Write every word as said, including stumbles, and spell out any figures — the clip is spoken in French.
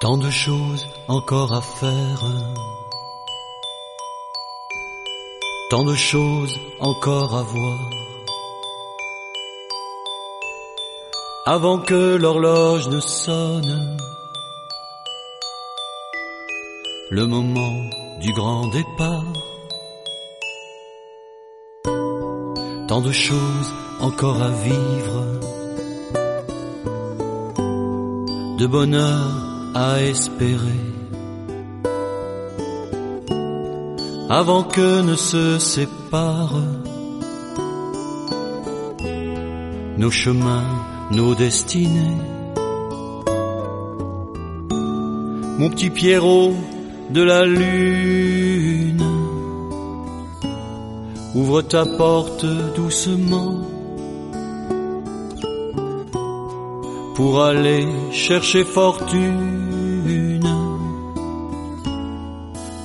Tant de choses encore à faire, tant de choses encore à voir, avant que l'horloge ne sonne, le moment du grand départ. Tant de choses encore à vivre, de bonheur à espérer, avant que ne se séparent nos chemins, nos destinées. Mon petit Pierrot de la lune, ouvre ta porte doucement pour aller chercher fortune